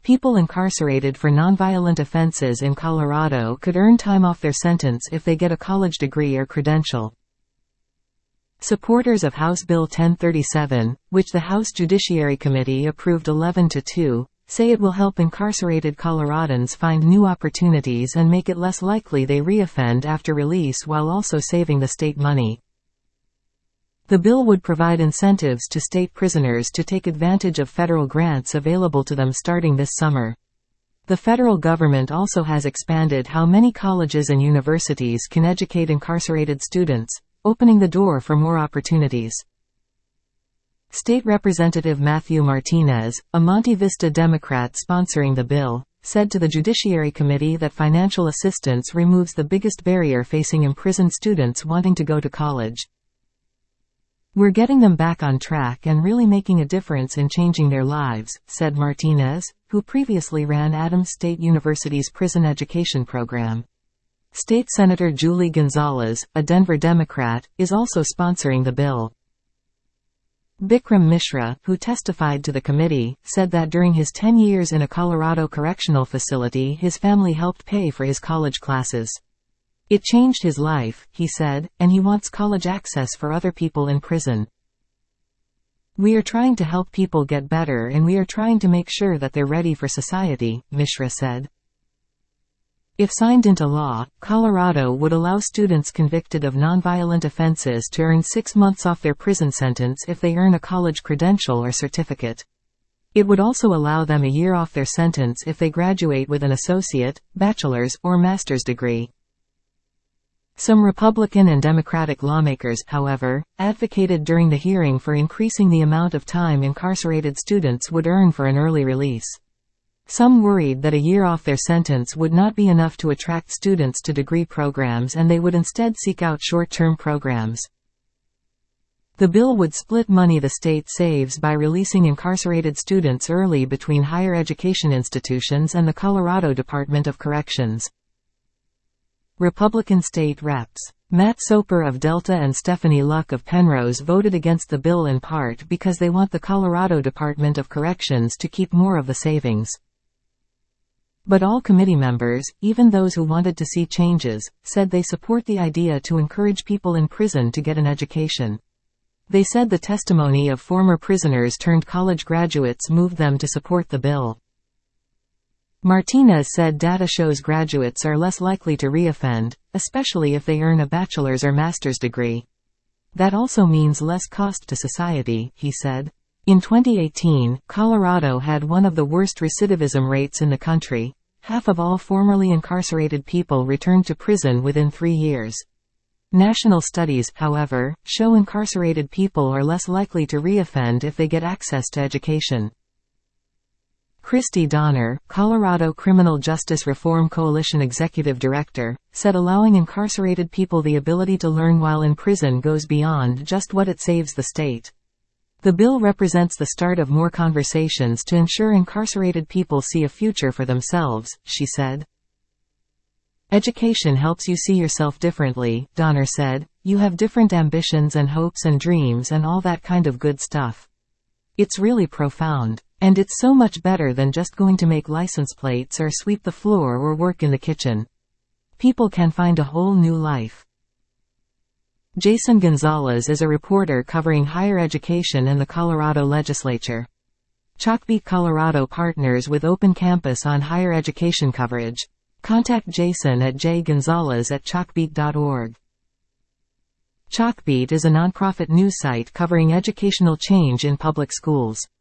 People incarcerated for nonviolent offenses in Colorado could earn time off their sentence if they get a college degree or credential. Supporters of House Bill 1037, which the House Judiciary Committee approved 11-2, say it will help incarcerated Coloradans find new opportunities and make it less likely they reoffend after release while also saving the state money. The bill would provide incentives to state prisoners to take advantage of federal grants available to them starting this summer. The federal government also has expanded how many colleges and universities can educate incarcerated students, opening the door for more opportunities. State Representative Matthew Martinez, a Monte Vista Democrat sponsoring the bill, said to the Judiciary Committee that financial assistance removes the biggest barrier facing imprisoned students wanting to go to college. "We're getting them back on track and really making a difference in changing their lives," said Martinez, who previously ran Adams State University's prison education program. State Senator Julie Gonzalez, a Denver Democrat, is also sponsoring the bill. Bikram Mishra, who testified to the committee, said that during his 10 years in a Colorado correctional facility his family helped pay for his college classes. "It changed his life," he said, "and he wants college access for other people in prison. We are trying to help people get better and we are trying to make sure that they're ready for society," Mishra said. If signed into law, Colorado would allow students convicted of nonviolent offenses to earn 6 months off their prison sentence if they earn a college credential or certificate. It would also allow them a year off their sentence if they graduate with an associate, bachelor's, or master's degree. Some Republican and Democratic lawmakers, however, advocated during the hearing for increasing the amount of time incarcerated students would earn for an early release. Some worried that a year off their sentence would not be enough to attract students to degree programs and they would instead seek out short-term programs. The bill would split money the state saves by releasing incarcerated students early between higher education institutions and the Colorado Department of Corrections. Republican state reps Matt Soper of Delta and Stephanie Luck of Penrose voted against the bill in part because they want the Colorado Department of Corrections to keep more of the savings. But all committee members, even those who wanted to see changes, said they support the idea to encourage people in prison to get an education. They said the testimony of former prisoners turned college graduates moved them to support the bill. Martinez said data shows graduates are less likely to reoffend, especially if they earn a bachelor's or master's degree. That also means less cost to society, he said. In 2018, Colorado had one of the worst recidivism rates in the country. Half of all formerly incarcerated people returned to prison within 3 years. National studies, however, show incarcerated people are less likely to reoffend if they get access to education. Christy Donner, Colorado Criminal Justice Reform Coalition Executive Director, said allowing incarcerated people the ability to learn while in prison goes beyond just what it saves the state. The bill represents the start of more conversations to ensure incarcerated people see a future for themselves, she said. Education helps you see yourself differently, Donner said. You have different ambitions and hopes and dreams and all that kind of good stuff. It's really profound. And it's so much better than just going to make license plates or sweep the floor or work in the kitchen. People can find a whole new life. Jason Gonzalez is a reporter covering higher education and the Colorado legislature. Chalkbeat Colorado partners with Open Campus on higher education coverage. Contact Jason at jgonzalez@chalkbeat.org. Chalkbeat is a nonprofit news site covering educational change in public schools.